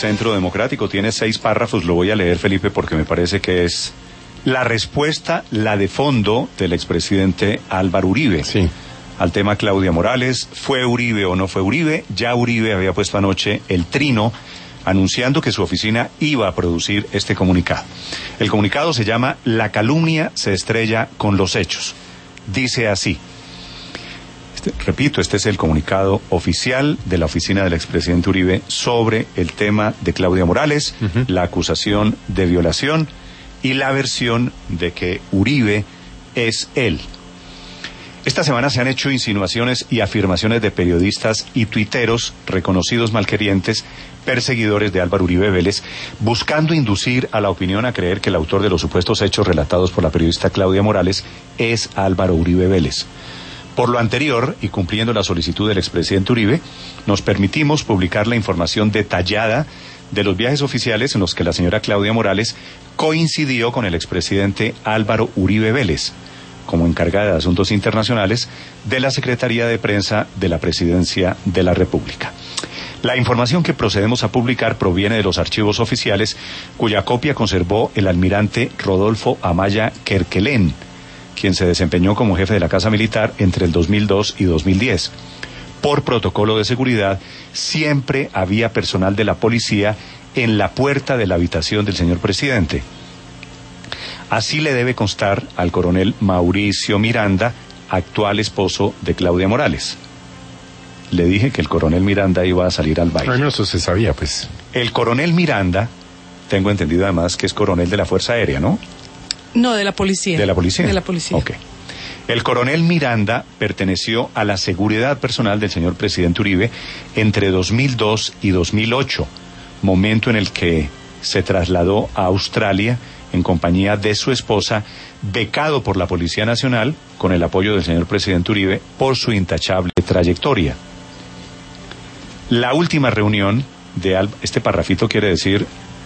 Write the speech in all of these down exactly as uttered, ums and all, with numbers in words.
Centro Democrático, tiene seis párrafos, lo voy a leer, Felipe, porque me parece que es la respuesta, la de fondo del expresidente Álvaro Uribe. Sí. Al tema Claudia Morales, ¿fue Uribe o no fue Uribe? Ya Uribe había puesto anoche el trino anunciando que su oficina iba a producir este comunicado. El comunicado se llama La calumnia se estrella con los hechos. Dice así, este, repito, este es el comunicado oficial de la oficina del expresidente Uribe sobre el tema de Claudia Morales, uh-huh. la acusación de violación y la versión de que Uribe es él. Esta semana se han hecho insinuaciones y afirmaciones de periodistas y tuiteros reconocidos malquerientes, perseguidores de Álvaro Uribe Vélez, buscando inducir a la opinión a creer que el autor de los supuestos hechos relatados por la periodista Claudia Morales es Álvaro Uribe Vélez. Por lo anterior, y cumpliendo la solicitud del expresidente Uribe, nos permitimos publicar la información detallada de los viajes oficiales en los que la señora Claudia Morales coincidió con el expresidente Álvaro Uribe Vélez, como encargada de Asuntos Internacionales de la Secretaría de Prensa de la Presidencia de la República. La información que procedemos a publicar proviene de los archivos oficiales, cuya copia conservó el almirante Rodolfo Amaya Kerkelén, quien se desempeñó como jefe de la Casa Militar entre el dos mil dos y dos mil diez. Por protocolo de seguridad, siempre había personal de la policía en la puerta de la habitación del señor presidente. Así le debe constar al coronel Mauricio Miranda, actual esposo de Claudia Morales. Le dije que el coronel Miranda iba a salir al baile. Bueno, eso se sabía, pues. El coronel Miranda, tengo entendido además que es coronel de la Fuerza Aérea, ¿no? No, de la policía. ¿De la policía? De la policía. Ok. El coronel Miranda perteneció a la seguridad personal del señor presidente Uribe entre dos mil dos y dos mil ocho, momento en el que se trasladó a Australia en compañía de su esposa, becado por la Policía Nacional, con el apoyo del señor presidente Uribe, por su intachable trayectoria. La última reunión de Al... Este parrafito quiere decir,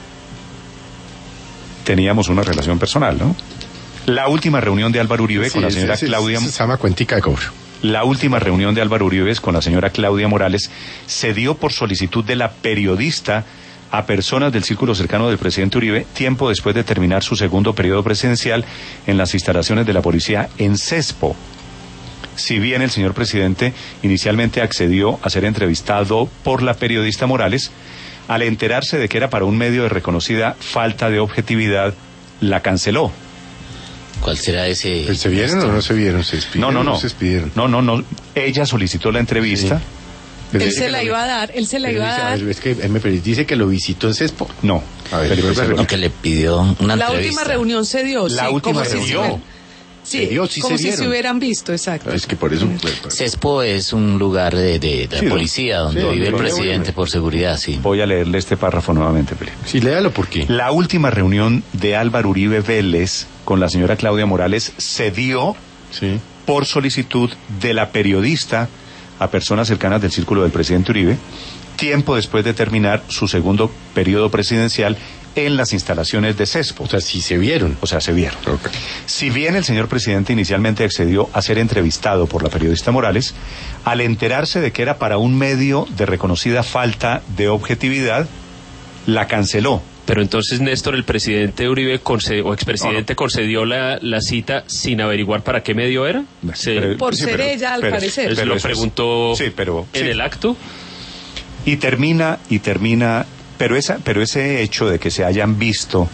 teníamos una relación personal, ¿no? La última reunión de Álvaro Uribe sí, con la señora sí, Claudia... Se llama cuentica de cobro. La última reunión de Álvaro Uribe con la señora Claudia Morales se dio por solicitud de la periodista a personas del círculo cercano del presidente Uribe, tiempo después de terminar su segundo periodo presidencial en las instalaciones de la policía en Cespo. Si bien el señor presidente inicialmente accedió a ser entrevistado por la periodista Morales, al enterarse de que era para un medio de reconocida falta de objetividad, la canceló. ¿Cuál será ese? ¿Pero se vieron o no se vieron? ¿Se despidieron? No, no, no. ¿No se despidieron? No, no, no. Ella solicitó la entrevista. Sí. Él se la iba a dar, él se la iba a dar. Es que él me dice que lo visitó en Cespo. No. A ver, no, que le pidió una la entrevista. La última reunión se dio. La sí, última como reunión. Si sí, se dio, sí como se si se hubieran visto, exacto. Es que por eso... Cespo es un lugar de, de, de sí, policía donde sí, vive el presidente por seguridad, sí. Voy a leerle este párrafo nuevamente, Felipe. Sí, léalo, ¿por qué? La última reunión de Álvaro Uribe Vélez con la señora Claudia Morales se dio sí. por solicitud de la periodista a personas cercanas del círculo del presidente Uribe, tiempo después de terminar su segundo periodo presidencial en las instalaciones de Cespo. O sea, sí se vieron. O sea, se vieron. Okay. Si bien el señor presidente inicialmente accedió a ser entrevistado por la periodista Morales, al enterarse de que era para un medio de reconocida falta de objetividad, la canceló. Pero entonces, Néstor, el presidente Uribe concedió, o expresidente no, no. concedió la, la cita sin averiguar para qué medio era. Sí, pero, por sí, ser pero, ella, al pero, parecer. Él se lo preguntó sí, pero, en sí. el acto. Y termina, y termina, pero esa, pero ese hecho de que se hayan visto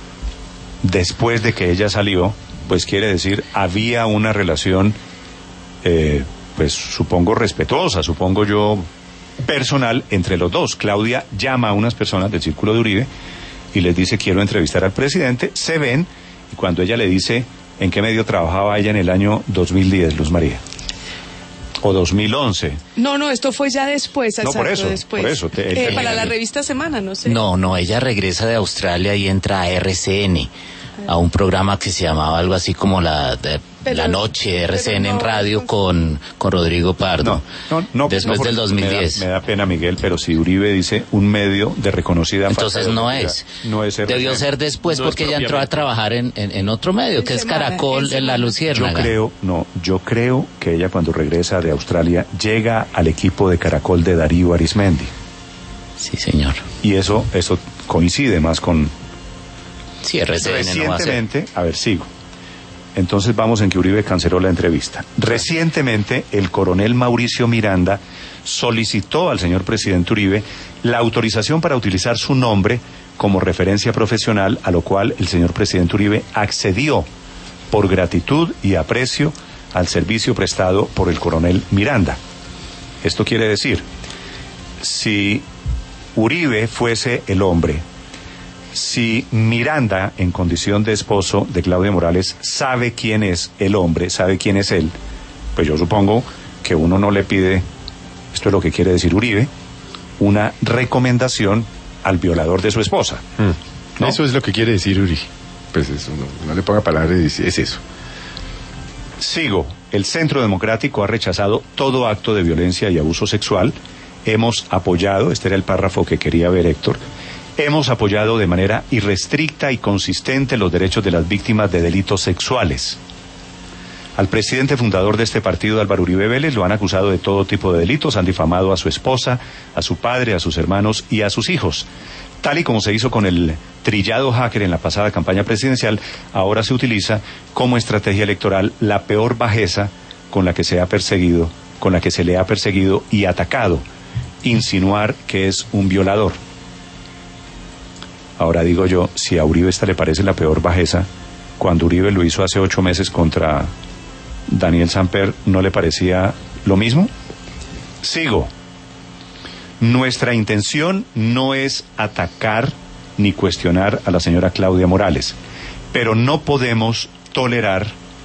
después de que ella salió, pues quiere decir, había una relación, eh, pues supongo respetuosa, supongo yo, personal entre los dos. Claudia llama a unas personas del círculo de Uribe y les dice, quiero entrevistar al presidente, se ven, y cuando ella le dice en qué medio trabajaba ella en el año dos mil diez, Luz María, o dos mil once. No, no, esto fue ya después, exacto, no, por eso, después. Por eso, te, eh, te, para te, la revista Semana, no sé. No, no, ella regresa de Australia y entra a R C N, a un programa que se llamaba algo así como la de, pero, la noche de R C N no, en radio con, con Rodrigo Pardo. No, no, no después no, del dos mil diez. Me da, me da pena, Miguel, pero si Uribe dice un medio de reconocida entonces falta de no es. No es R C N. Debió ser después no porque ella entró a trabajar en, en, en otro medio, que es Caracol, en La Luciérnaga. Yo creo, no, yo creo que ella cuando regresa de Australia llega al equipo de Caracol de Darío Arismendi. Sí, señor. Y eso, eso coincide más con... Sí, R C N no va a ser. Recientemente, a ver, sigo. Entonces vamos en que Uribe canceló la entrevista. Recientemente, el coronel Mauricio Miranda solicitó al señor presidente Uribe la autorización para utilizar su nombre como referencia profesional, a lo cual el señor presidente Uribe accedió por gratitud y aprecio al servicio prestado por el coronel Miranda. Esto quiere decir, si Uribe fuese el hombre, si Miranda, en condición de esposo de Claudia Morales, sabe quién es el hombre, sabe quién es él, pues yo supongo que uno no le pide, esto es lo que quiere decir Uribe, una recomendación al violador de su esposa. Mm. ¿No? Eso es lo que quiere decir Uri. Pues eso, no, no le ponga palabras, es eso. Sigo. El Centro Democrático ha rechazado todo acto de violencia y abuso sexual. Hemos apoyado, este era el párrafo que quería ver Héctor, hemos apoyado de manera irrestricta y consistente los derechos de las víctimas de delitos sexuales. Al presidente fundador de este partido, Álvaro Uribe Vélez, lo han acusado de todo tipo de delitos, han difamado a su esposa, a su padre, a sus hermanos y a sus hijos. Tal y como se hizo con el trillado hacker en la pasada campaña presidencial, ahora se utiliza como estrategia electoral la peor bajeza con la que se ha perseguido, con la que se le ha perseguido y atacado, insinuar que es un violador. Ahora digo yo, si a Uribe esta le parece la peor bajeza, cuando Uribe lo hizo hace ocho meses contra Daniel Samper, ¿no le parecía lo mismo? Sigo. Nuestra intención no es atacar ni cuestionar a la señora Claudia Morales, pero no podemos tolerar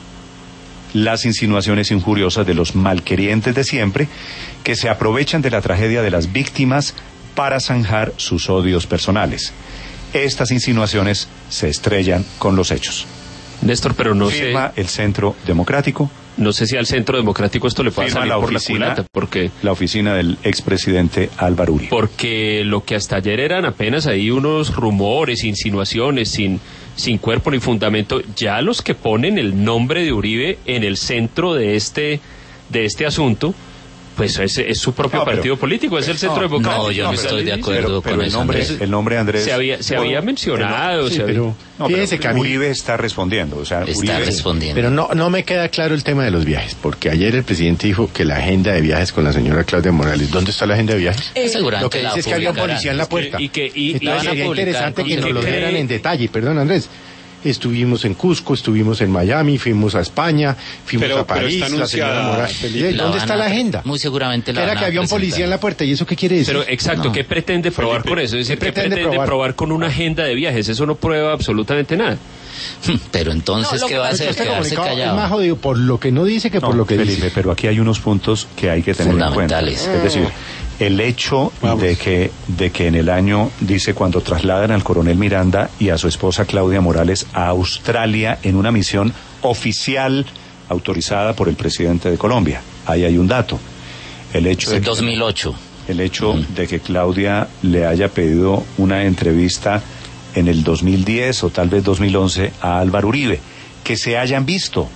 las insinuaciones injuriosas de los malquerientes de siempre que se aprovechan de la tragedia de las víctimas para zanjar sus odios personales. Estas insinuaciones se estrellan con los hechos. Néstor, pero no sé... Firma el Centro Democrático. No sé si al Centro Democrático esto le puede salir la por oficina, la culata, porque... La oficina del expresidente Álvaro Uribe. Porque lo que hasta ayer eran apenas ahí unos rumores, insinuaciones, sin, sin cuerpo ni fundamento, ya los que ponen el nombre de Uribe en el centro de este, de este asunto... Pues es, es su propio no, pero, partido político, es el Centro no, Democrático. No, yo no, no estoy de acuerdo pero, pero con el eso, nombre, Andrés. El nombre Andrés... Se había, se había bueno, mencionado... Sí, se había, pero, no, pero que Uribe está respondiendo. O sea, está Uribe, respondiendo. Pero no, no me queda claro el tema de los viajes, porque ayer el presidente dijo que la agenda de viajes con la señora Claudia Morales. ¿Dónde está la agenda de viajes? Eh, lo que dice es que había un policía en la puerta. Y que, y, y, y sería interesante que nos lo dieran cree... en detalle. Perdón, Andrés. Estuvimos en Cusco, estuvimos en Miami, fuimos a España, fuimos pero, a París, pero la señora Morales. La ¿Dónde está a, la agenda? Muy seguramente la Era van que a había un presentar. policía en la puerta, ¿y eso qué quiere decir? Pero exacto, no. ¿qué pretende probar Felipe, con eso? Es decir, ¿qué pretende, pretende probar? probar con una agenda de viajes? Eso no prueba absolutamente nada. Pero entonces, No, ¿qué va a hacer? Este Quedarse comunicado es callado. más jodido por lo que no dice que no, por lo que Felipe, dice. pero aquí hay unos puntos que hay que tener en cuenta. Fundamentales. Es decir, el hecho de que, de que en el año, dice, cuando trasladan al coronel Miranda y a su esposa Claudia Morales a Australia en una misión oficial autorizada por el presidente de Colombia. Ahí hay un dato. El hecho Es de dos mil ocho. Que, el hecho Mm. de que Claudia le haya pedido una entrevista en el dos mil diez o tal vez dos mil once a Álvaro Uribe, que se hayan visto.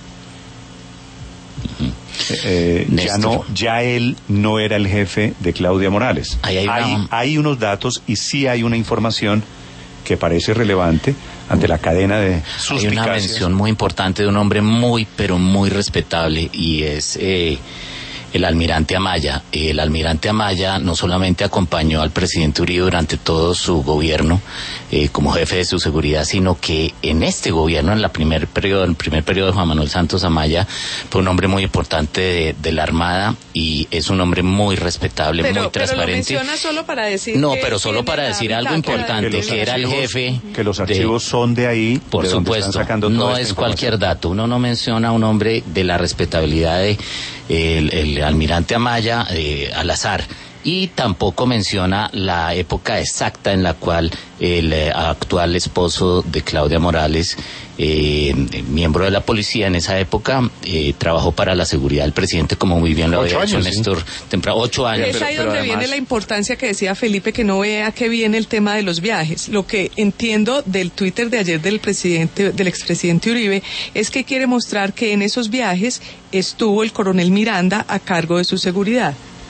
Eh, ya no, ya él no era el jefe de Claudia Morales. Ahí hay, una... hay, hay unos datos y sí hay una información que parece relevante ante la cadena de suspicacias. Hay una mención muy importante de un hombre muy, pero muy respetable, y es eh, el almirante Amaya. El almirante Amaya no solamente acompañó al presidente Uribe durante todo su gobierno eh, como jefe de su seguridad, sino que en este gobierno, en la primer periodo, en el primer periodo de Juan Manuel Santos Amaya, fue un hombre muy importante de, de la Armada, y es un hombre muy respetable, pero, muy transparente. Pero lo menciona solo para decir No, que pero solo para decir algo importante, que, que era el jefe. Que los archivos de, son de ahí. Por de supuesto, no es cualquier dato. Uno no menciona a un hombre de la respetabilidad de el, el almirante Amaya eh, al azar. Y tampoco menciona la época exacta en la cual el eh, actual esposo de Claudia Morales, eh, miembro de la policía en esa época, eh, trabajó para la seguridad del presidente, como muy bien lo había dicho Néstor temprano. Ocho años. Es ahí donde viene la importancia que decía Felipe, que no vea que viene el tema de los viajes. Lo que entiendo del Twitter de ayer del presidente, del expresidente Uribe, es que quiere mostrar que en esos viajes estuvo el coronel Miranda a cargo de su seguridad.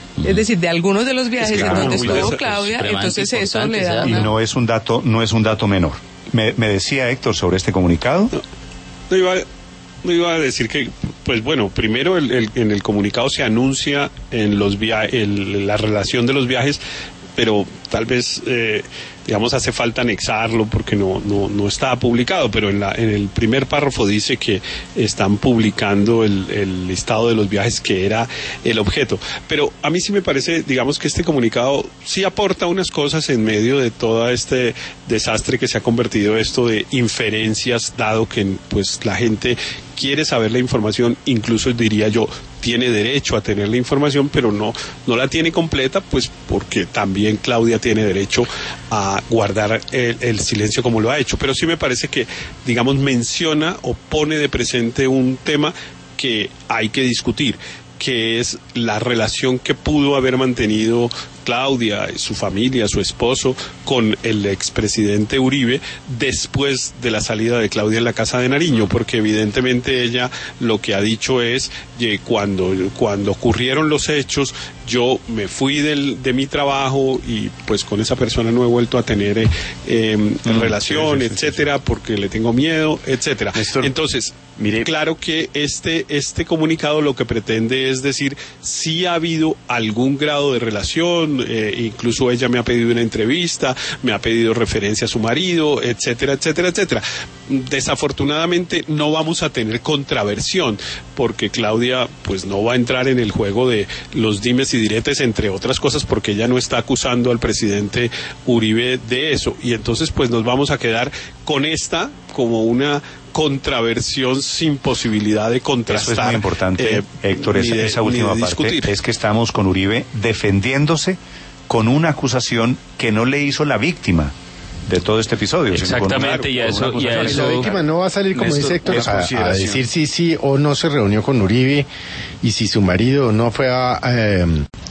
Es decir, de algunos de los viajes claro, en donde muy estuvo desa- Claudia, es entonces eso le da Y una... no es un dato, no es un dato menor. Me, me decía Héctor sobre este comunicado. No iba, no iba a decir que, pues bueno, primero el, el, en el comunicado se anuncia en los via el, la relación de los viajes, pero tal vez, eh, digamos, hace falta anexarlo porque no, no, no está publicado, pero en, la, en el primer párrafo dice que están publicando el, el listado de los viajes que era el objeto. Pero a mí sí me parece, digamos, que este comunicado sí aporta unas cosas en medio de todo este desastre que se ha convertido esto de inferencias, dado que pues la gente quiere saber la información, incluso diría yo, tiene derecho a tener la información, pero no, no la tiene completa, pues porque también Claudia tiene derecho a guardar el, el silencio como lo ha hecho. Pero sí me parece que, digamos, menciona o pone de presente un tema que hay que discutir, que es la relación que pudo haber mantenido Claudia, su familia, su esposo, con el expresidente Uribe después de la salida de Claudia en la Casa de Nariño, porque evidentemente ella lo que ha dicho es que cuando, cuando ocurrieron los hechos, yo me fui del, de mi trabajo y pues con esa persona no he vuelto a tener eh, eh, mm, relación, sí, sí, etcétera, sí, sí. porque le tengo miedo, etcétera. Néstor, entonces, mire, claro que este, este comunicado lo que pretende es decir, si ha habido algún grado de relación, eh, incluso ella me ha pedido una entrevista, me ha pedido referencia a su marido, etcétera, etcétera, etcétera. Desafortunadamente no vamos a tener contraversión, porque Claudia pues no va a entrar en el juego de los dimes y diretes, entre otras cosas, porque ella no está acusando al presidente Uribe de eso, y entonces pues nos vamos a quedar con esta como una contraversión sin posibilidad de contrastar. Eso es muy importante, eh, Héctor, esa, de, esa última parte es que estamos con Uribe defendiéndose con una acusación que no le hizo la víctima de todo este episodio. Exactamente, con, y, a eso, y a eso... La víctima no va a salir, como Néstor, dice Héctor, a, a decir si sí o no se reunió con Uribe y si su marido no fue a, eh,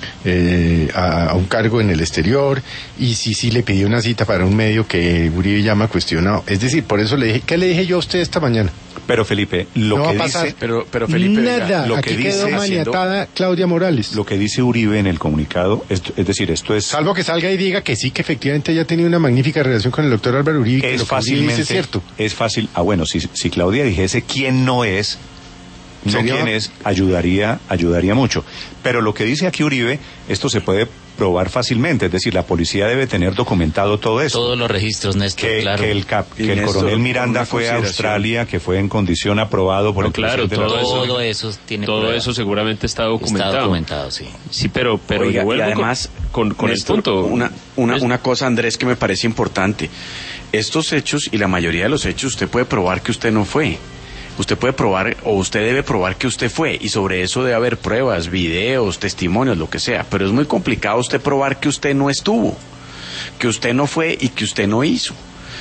eh, a, a un cargo en el exterior y si sí le pidió una cita para un medio que Uribe llama cuestionado. Es decir, por eso le dije, ¿qué le dije yo a usted esta mañana? Pero Felipe, lo no que va a pasar, dice... Pero, pero Felipe, nada, venga, lo que aquí dice, quedó maniatada Claudia Morales. Lo que dice Uribe en el comunicado, es, es decir, esto es... Salvo que salga y diga que sí, que efectivamente ella ha tenido una magnífica relación con el doctor Álvaro Uribe, que es lo fácilmente, que es cierto. Es fácil, ah bueno, si, si Claudia dijese quién no es, no ¿Sería? quién es, ayudaría, ayudaría mucho. Pero lo que dice aquí Uribe, esto se puede probar fácilmente, es decir, la policía debe tener documentado todo eso. Todos los registros, Néstor, que, claro. Que el, cap, que el coronel Miranda fue a Australia, que fue en condición aprobado por no, el claro, presidente. Todo, eso, todo eso tiene Todo prueba. eso seguramente está documentado. Está documentado, sí. Sí, pero, pero Oiga, yo vuelvo y además, con, con, con Néstor, el punto. Una, una, una cosa, Andrés, que me parece importante. Estos hechos, y la mayoría de los hechos, usted puede probar que usted no fue. Usted puede probar, o usted debe probar que usted fue, y sobre eso debe haber pruebas, videos, testimonios, lo que sea, pero es muy complicado usted probar que usted no estuvo, que usted no fue y que usted no hizo.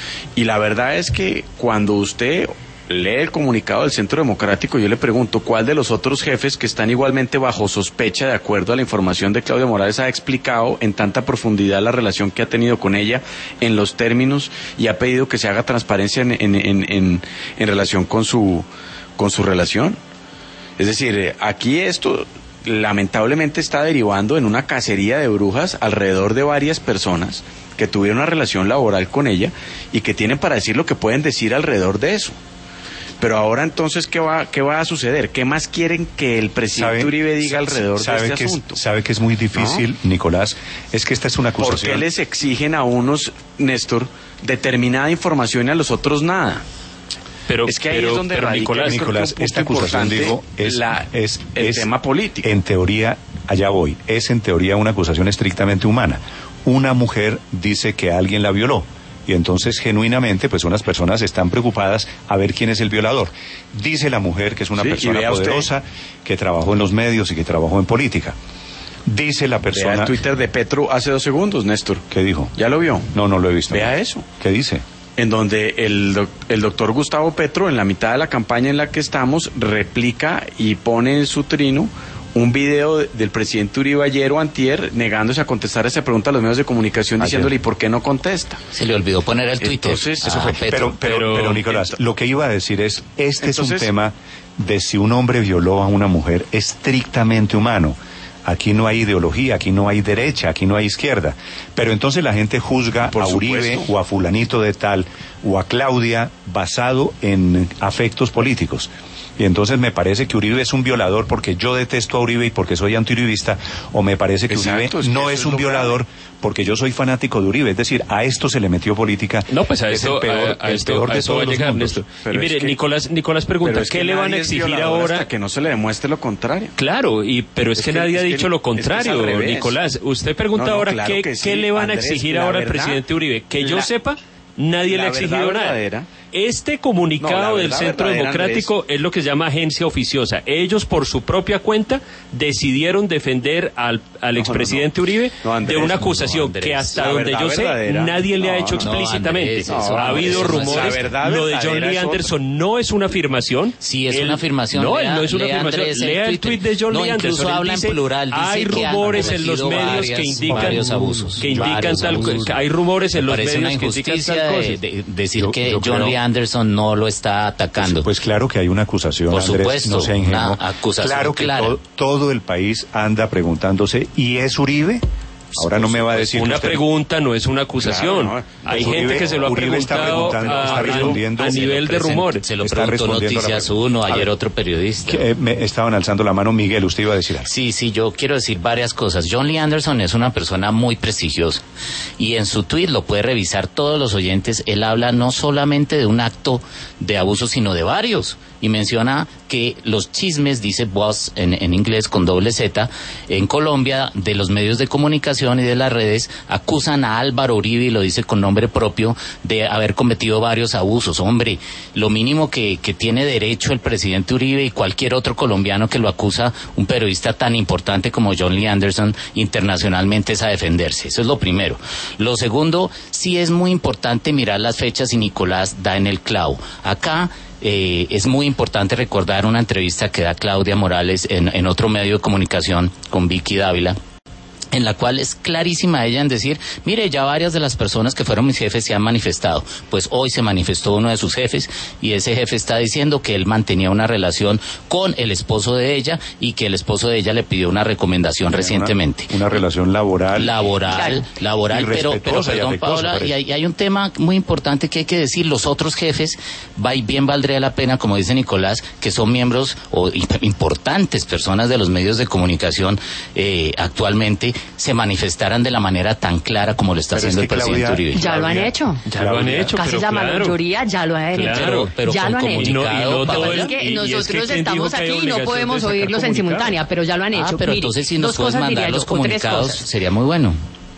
Y la verdad es que cuando usted lee el comunicado del Centro Democrático, yo le pregunto, ¿cuál de los otros jefes que están igualmente bajo sospecha, de acuerdo a la información de Claudia Morales, ha explicado en tanta profundidad la relación que ha tenido con ella en los términos y ha pedido que se haga transparencia en, en, en, en, en relación con su, con su relación? Es decir, aquí esto lamentablemente está derivando en una cacería de brujas alrededor de varias personas que tuvieron una relación laboral con ella y que tienen para decir lo que pueden decir alrededor de eso. Pero ahora entonces, ¿qué va, qué va a suceder? ¿Qué más quieren que el presidente Uribe diga alrededor de este que asunto? Es, sabe que es muy difícil, ¿no? Nicolás, es que esta es una acusación. ¿Por qué les exigen a unos, Néstor, determinada información y a los otros nada? Pero, es que ahí pero, es donde pero radica, Nicolás, Nicolás esta acusación, digo, es, la, es, el es tema político. En teoría, allá voy, es en teoría una acusación estrictamente humana. Una mujer dice que alguien la violó. Y entonces, genuinamente, pues unas personas están preocupadas a ver quién es el violador. Dice la mujer que es una sí, persona poderosa, que trabajó en los medios y que trabajó en política. Dice la persona... Vea el Twitter de Petro hace dos segundos, Néstor. ¿Qué dijo? ¿Ya lo vio? No, no lo he visto. Vea no. eso. ¿Qué dice? En donde el, doc, el doctor Gustavo Petro, en la mitad de la campaña en la que estamos, replica y pone en su trino un video del presidente Uribe ayer o antier negándose a contestar esa pregunta a los medios de comunicación, ayer, diciéndole ¿y por qué no contesta? Se le olvidó poner el Twitter. Entonces, ah, eso fue, pero, pero, pero, pero Nicolás, ent- lo que iba a decir es, este entonces, es un tema de si un hombre violó a una mujer estrictamente humano. aquí no hay ideología, aquí no hay derecha, aquí no hay izquierda. Pero entonces la gente juzga Por a Uribe supuesto. o a fulanito de tal o a Claudia basado en afectos políticos. Y entonces me parece que Uribe es un violador porque yo detesto a Uribe y porque soy antiuribista, o me parece que Exacto, Uribe es que no eso es es un lo violador porque yo soy fanático de Uribe. Es decir, a esto se le metió política. No, pues a Es eso, el peor, a, a el esto, peor a de eso va a todos los llegar, mundos. Néstor. Pero Y mire, es que- Nicolás, Nicolás pregunta, Pero es ¿qué que le van a nadie es exigir violador ahora? hasta que no se le demuestre lo contrario. Claro, y pero es, Es que, que- nadie es ha que- dicho lo es que es contrario, al revés. Nicolás. Usted pregunta No, no, ahora claro qué, que qué sí, le van a Andrés, exigir la ahora al verdad- presidente Uribe. Que yo la- sepa, nadie la le ha exigido verdad nada. verdadera- Este No, comunicado la del verdad Centro verdadera, Democrático es lo que se llama agencia oficiosa. Ellos, por su propia cuenta, decidieron defender al, al No, expresidente no, no. Uribe No, Andrés, de una no, acusación Andrés. que hasta La donde verdad yo sé verdadera- nadie le ha No, hecho no, explícitamente. Andrés, eso- ha habido eso no es- rumores. la verdad Lo de John verdadera Lee es Anderson no es una afirmación. Sí, es Él- una afirmación. No, Lea- él no es una lea, afirmación. Andrés, el Lea el Twitter. tweet de John No, Lee incluso Anderson. Él habla en dice, plural, dice hay que han rumores en los cometido medios que varias- indican varios abusos. que indican Varios tal abusos. que hay rumores en Me los parece medios una que indican injusticia tal de, cosa. de decir Yo- que yo John creo- Lee Anderson no lo está atacando. Pues claro que hay una acusación, Por Andrés, supuesto, no sea ingenuo. una acusación claro que clara. to- todo el país anda preguntándose, ¿y es Uribe? Ahora no me va a decir Una usted- pregunta no es una acusación. Claro, no. Hay Uribe- gente que se lo ha Uribe está preguntado preguntando, a, está a- respondiendo. a Se lo nivel de present- rumores. Se lo Está preguntó respondiendo a la Noticias pregunta. Uno, A ayer ver. otro periodista. Que, eh, me estaban alzando la mano. Miguel, usted iba a decir algo. Sí, sí, yo quiero decir varias cosas. John Lee Anderson es una persona muy prestigiosa y en su tweet lo puede revisar todos los oyentes. Él habla no solamente de un acto de abuso, sino de varios. Y menciona que los chismes, dice Buzz en, en inglés con doble Z, en Colombia, de los medios de comunicación y de las redes, acusan a Álvaro Uribe, y lo dice con nombre propio, de haber cometido varios abusos. Hombre, lo mínimo que, que tiene derecho el presidente Uribe y cualquier otro colombiano que lo acusa, un periodista tan importante como John Lee Anderson, internacionalmente, es a defenderse. Eso es lo primero. Lo segundo, sí es muy importante mirar las fechas y Nicolás da en el clavo. Acá Eh, es muy importante recordar una entrevista que da Claudia Morales en, en otro medio de comunicación con Vicky Dávila, en la cual es clarísima ella en decir, mire, ya varias de las personas que fueron mis jefes se han manifestado. Pues hoy se manifestó uno de sus jefes y ese jefe está diciendo que él mantenía una relación con el esposo de ella y que el esposo de ella le pidió una recomendación Una- recientemente. Una, relación laboral. Laboral, laboral, Y pero, pero respetuosa y perdón, afectuosa, Paola, parece. y hay, hay un tema muy importante que hay que decir. Los otros jefes, va y bien valdría la pena, como dice Nicolás, que son miembros o importantes personas de los medios de comunicación eh, actualmente, se manifestaran de la manera tan clara como lo está Pero haciendo es que el presidente Claudia- Uribe. Ya lo han Claudia- hecho. Ya lo han Claudia- hecho, Casi pero la claro. mayoría ya lo han hecho. Claro, pero ya con lo han hecho. Y no- y no comunicado, todo Lo que el- pasa es y- que y es nosotros que ¿quién estamos dijo que hay aquí y no obligación podemos de sacar oírlos en comunicado? simultánea, pero ya lo han hecho. Ah, pero Mire, entonces si nos dos puedes cosas mandar diría los yo, o tres comunicados, cosas. sería muy bueno.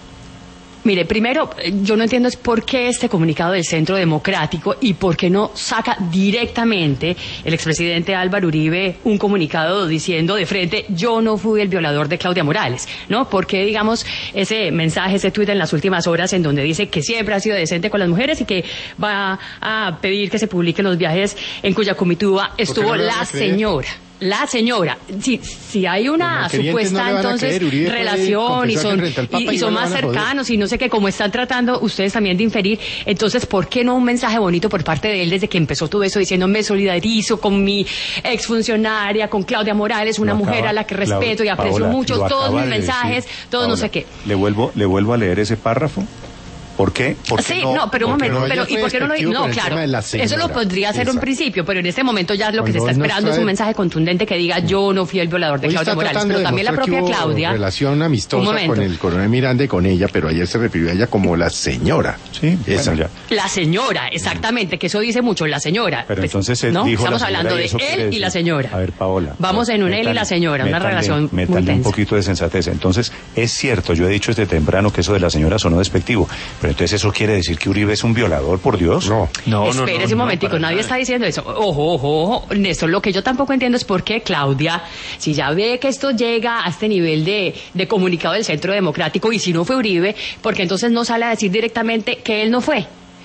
Mire, primero, eh, yo no entiendo es por qué este comunicado del Centro Democrático y por qué no saca directamente el expresidente Álvaro Uribe un comunicado diciendo de frente, yo no fui el violador de Claudia Morales, ¿no? Porque, digamos, ese mensaje, ese tuit en las últimas horas en donde dice que siempre ha sido decente con las mujeres y que va a pedir que se publiquen los viajes en cuya comitiva estuvo no le van la a creer? señora. La señora, si, si hay una Los querientes no supuesta le van a entonces creer, Uribe puede relación y confesar son, que renta al Papa y, y y son no le más van a joder. cercanos y no sé qué, como están tratando ustedes también de inferir, entonces ¿por qué no un mensaje bonito por parte de él desde que empezó todo eso diciendo me solidarizo con mi exfuncionaria, con Claudia Morales, una Lo mujer acaba- a la que respeto y Paola, aprecio mucho, lo todos acaba mis de mensajes, decir. todos no Paola, sé qué. Le vuelvo, le vuelvo a leer ese párrafo. ¿Por qué? ¿Por qué Sí, no, pero un porque momento, no, pero ella ¿y fue por qué no lo despectivo No, con el claro. tema de la Eso lo señora. podría hacer en Exacto. principio, pero en este momento ya lo que se Cuando está él nos esperando es trae- un mensaje contundente que diga yo no fui el violador de Hoy Claudia está Morales, tratando pero de también la demostrar propia que hubo Claudia. relación Un amistosa momento. con el coronel Miranda y con ella, pero ayer se refirió a ella como la señora. Sí, Esa. bueno, ya. La señora, exactamente, que eso dice mucho, la señora. Pero Pues, entonces se ¿no? dijo Estamos la señora hablando y de eso quiere él y decir- la señora. A ver, Paola. Vamos en un él y la señora, una métanle- relación muy métanle un tensa. poquito de sensatez. Entonces, es cierto, yo he dicho desde temprano que eso de la señora sonó despectivo, pero entonces eso quiere decir que Uribe es un violador, por Dios. No. No, no, Espérese no, un no, momentico, para nadie nada. está diciendo eso. Ojo, ojo, ojo, Néstor, lo que yo tampoco entiendo es por qué Claudia, si ya ve que esto llega a este nivel de, de comunicado del Centro Democrático y si no fue Uribe, porque entonces no sale a decir directamente que él no fue.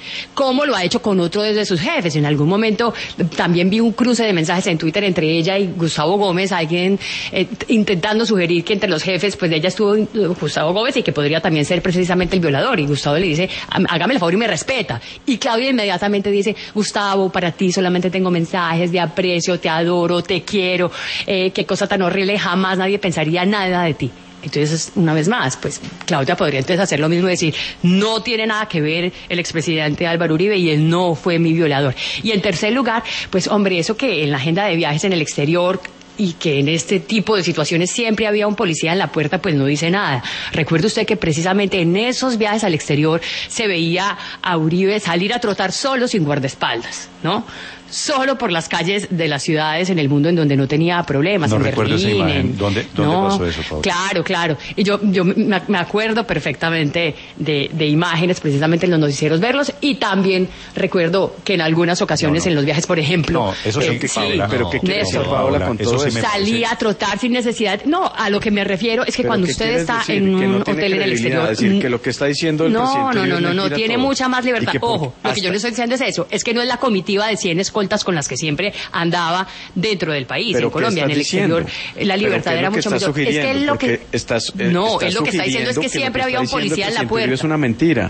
como lo ha hecho con otro de sus jefes. En algún momento también vi un cruce de mensajes en Twitter entre ella y Gustavo Gómez, alguien eh, intentando sugerir que entre los jefes, pues de ella estuvo Gustavo Gómez y que podría también ser precisamente el violador. Y Gustavo le dice, hágame el favor y me respeta. Y Claudia inmediatamente dice, Gustavo, para ti solamente tengo mensajes de aprecio, te adoro, te quiero, eh, qué cosa tan horrible, jamás nadie pensaría nada de ti. Entonces, una vez más, pues Claudia podría entonces hacer lo mismo y decir, no tiene nada que ver el expresidente Álvaro Uribe y él no fue mi violador. Y en tercer lugar, pues hombre, eso que en la agenda de viajes en el exterior y que en este tipo de situaciones siempre había un policía en la puerta, pues no dice nada. Recuerde usted que precisamente en esos viajes al exterior se veía a Uribe salir a trotar solo sin guardaespaldas, ¿no? Solo por las calles de las ciudades en el mundo en donde no tenía problemas. No en recuerdo Berlín, esa imagen. en... ¿Dónde, dónde no, pasó eso, Paula? Claro, claro. Y yo, yo me acuerdo perfectamente de, de imágenes precisamente en los noticieros verlos, y también recuerdo que en algunas ocasiones no, no. en los viajes, por ejemplo... No, eso sí, eh, que sí, Paula, pero ¿qué quiere decir, Paula, con todo eso? Sí salía a trotar sin necesidad. No, a lo que me refiero es que cuando usted está decir? en un no hotel en el exterior... Es decir, que lo que está diciendo el no, presidente... No, no, no, no, no, tiene todo. mucha más libertad. Ojo, hasta... lo que yo le estoy diciendo es eso, es que no es la comitiva de cien escoltas con las que siempre andaba dentro del país, ¿Pero en Colombia, en el diciendo? exterior, la libertad era mucho mayor. Es que es lo que estás, eh, no, estás es lo que está diciendo es que, que siempre había un policía en la puerta. Es una mentira.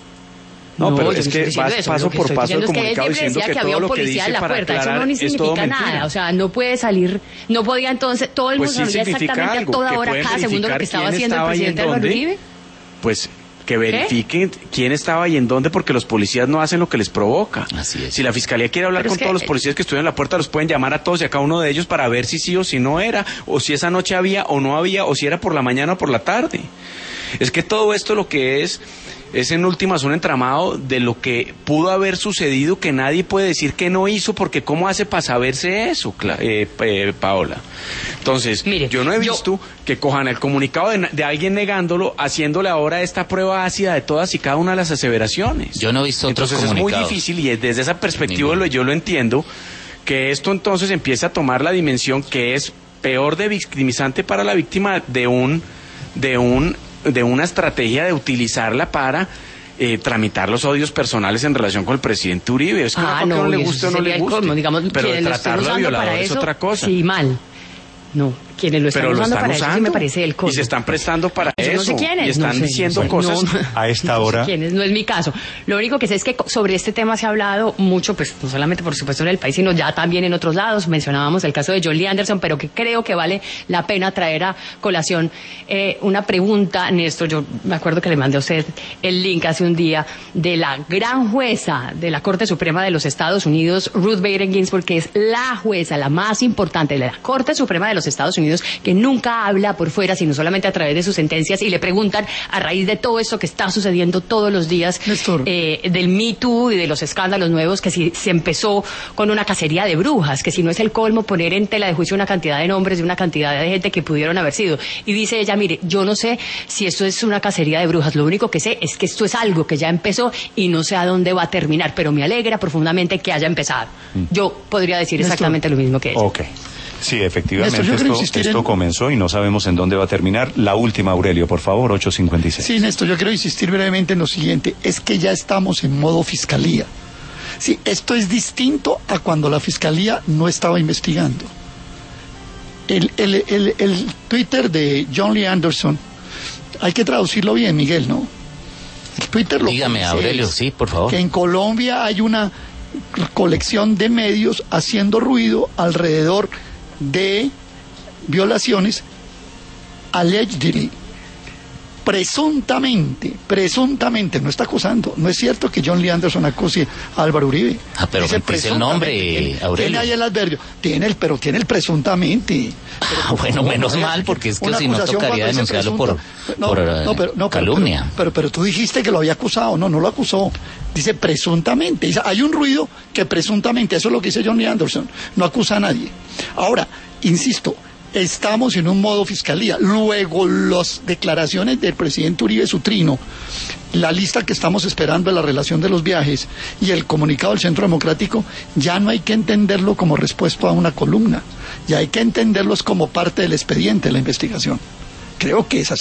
No, no, pero es que vas eso, paso por paso el comunicado es que diciendo que, que había un todo policía en la puerta. Eso no ni significa significa nada. O sea, no puede salir, no podía entonces, todo el mundo pues sí sabía exactamente algo, a toda hora, cada segundo lo que estaba haciendo el presidente Álvaro Uribe. Pues que verifiquen ¿Qué? quién estaba y en dónde, porque los policías no hacen lo que les provoca. Así es. Si la fiscalía quiere hablar Pero con es que, todos los policías que estuvieron en la puerta, los pueden llamar a todos y a cada uno de ellos para ver si sí o si no era, o si esa noche había o no había, o si era por la mañana o por la tarde. Es que todo esto lo que es, es en últimas un entramado de lo que pudo haber sucedido, que nadie puede decir que no hizo, porque ¿cómo hace para saberse eso, eh, eh, Paola? Entonces, Mire, yo no he visto yo... que cojan el comunicado de, de alguien negándolo, haciéndole ahora esta prueba ácida de todas y cada una de las aseveraciones. Yo no he visto otros entonces comunicados. Es muy difícil, y desde esa perspectiva lo, yo lo entiendo, que esto entonces empieza a tomar la dimensión que es peor de victimizante para la víctima de un de un de una estrategia de utilizarla para eh, tramitar los odios personales en relación con el presidente Uribe. Es que ah, no, no, no le guste o no le guste, colmo, digamos, pero tratarlo de violador es otra cosa. Sí, mal. No, quienes lo están pero usando lo están para usando, eso sí me parece el colmo. Y se están prestando para eso, eso no sé quiénes, y están no sé, diciendo no sé, cosas no, a esta hora. No sé quiénes, no es mi caso. Lo único que sé es que sobre este tema se ha hablado mucho, pues no solamente por supuesto en el país, sino ya también en otros lados. Mencionábamos el caso de John Lee Anderson, pero que creo que vale la pena traer a colación eh, una pregunta, Néstor. Yo me acuerdo que le mandé a usted el link hace un día de la gran jueza de la Corte Suprema de los Estados Unidos, Ruth Bader Ginsburg, que es la jueza, la más importante de la Corte Suprema de los Estados Unidos, que nunca habla por fuera, sino solamente a través de sus sentencias, y le preguntan a raíz de todo esto que está sucediendo todos los días, eh, del Me Too y de los escándalos nuevos, que si se empezó con una cacería de brujas, que si no es el colmo poner en tela de juicio una cantidad de nombres de una cantidad de gente que pudieron haber sido. Y dice ella, mire, yo no sé si esto es una cacería de brujas, lo único que sé es que esto es algo que ya empezó y no sé a dónde va a terminar, pero me alegra profundamente que haya empezado. Mm. Yo podría decir Néstor. exactamente lo mismo que ella. Okay. Sí, efectivamente, Néstor, esto, esto en... comenzó y no sabemos en dónde va a terminar. La última, Aurelio, por favor, ocho cincuenta y seis. Sí, Néstor, yo quiero insistir brevemente en lo siguiente, es que ya estamos en modo fiscalía. Sí, esto es distinto a cuando la fiscalía no estaba investigando. El, el, el, el Twitter de John Lee Anderson, hay que traducirlo bien, Miguel, ¿no? El Twitter lo Dígame, Aurelio, sí, por favor. Que en Colombia hay una colección de medios haciendo ruido alrededor de violaciones allegedly, presuntamente, presuntamente, no está acusando, no es cierto que John Lee Anderson acuse a Álvaro Uribe. Ah, pero dice el nombre, tiene, Aurelio. Tiene ahí el adverbio, tiene el, pero tiene el presuntamente. Pero, ah, bueno, favor, menos mal, porque es que si no tocaría denunciarlo por, no, por no, pero, no, calumnia. Pero, pero, pero, pero tú dijiste que lo había acusado, no, no lo acusó. Dice presuntamente, dice, hay un ruido que presuntamente, eso es lo que dice John Lee Anderson, no acusa a nadie. Ahora, insisto, estamos en un modo fiscalía. Luego, las declaraciones del presidente Uribe, su trino, la lista que estamos esperando de la relación de los viajes y el comunicado del Centro Democrático, ya no hay que entenderlo como respuesta a una columna, ya hay que entenderlos como parte del expediente de la investigación. Creo que es así.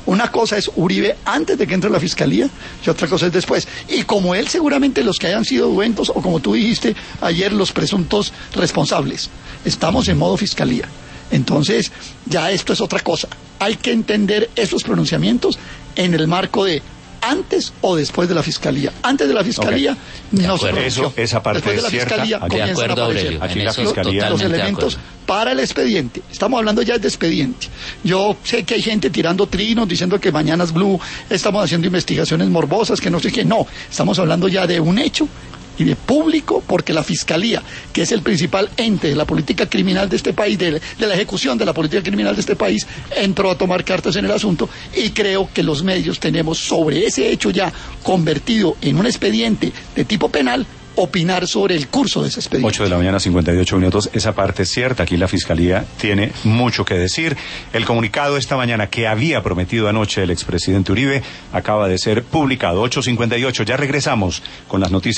Una cosa es Uribe antes de que entre a la fiscalía y otra cosa es después. Y como él, seguramente los que hayan sido duentos, o como tú dijiste ayer, los presuntos responsables. Estamos en modo fiscalía. Entonces, ya esto es otra cosa. Hay que entender esos pronunciamientos en el marco de antes o después de la fiscalía. Antes de la fiscalía okay. no se pronunció. Eso, esa parte después de la es cierta. fiscalía Aquí, comienzan de acuerdo, a aparecer Aurelio, aquí la fiscalía los elementos para el expediente. Estamos hablando ya de expediente. Yo sé que hay gente tirando trinos diciendo que mañana es Blue, estamos haciendo investigaciones morbosas, que no sé qué. No, estamos hablando ya de un hecho y de público, porque la Fiscalía, que es el principal ente de la política criminal de este país, de, de la ejecución de la política criminal de este país, entró a tomar cartas en el asunto, y creo que los medios tenemos sobre ese hecho ya convertido en un expediente de tipo penal, opinar sobre el curso de ese expediente. ocho de la mañana, cincuenta y ocho minutos. Esa parte es cierta. Aquí la Fiscalía tiene mucho que decir. El comunicado esta mañana que había prometido anoche el expresidente Uribe acaba de ser publicado. ocho cincuenta y ocho. Ya regresamos con las noticias.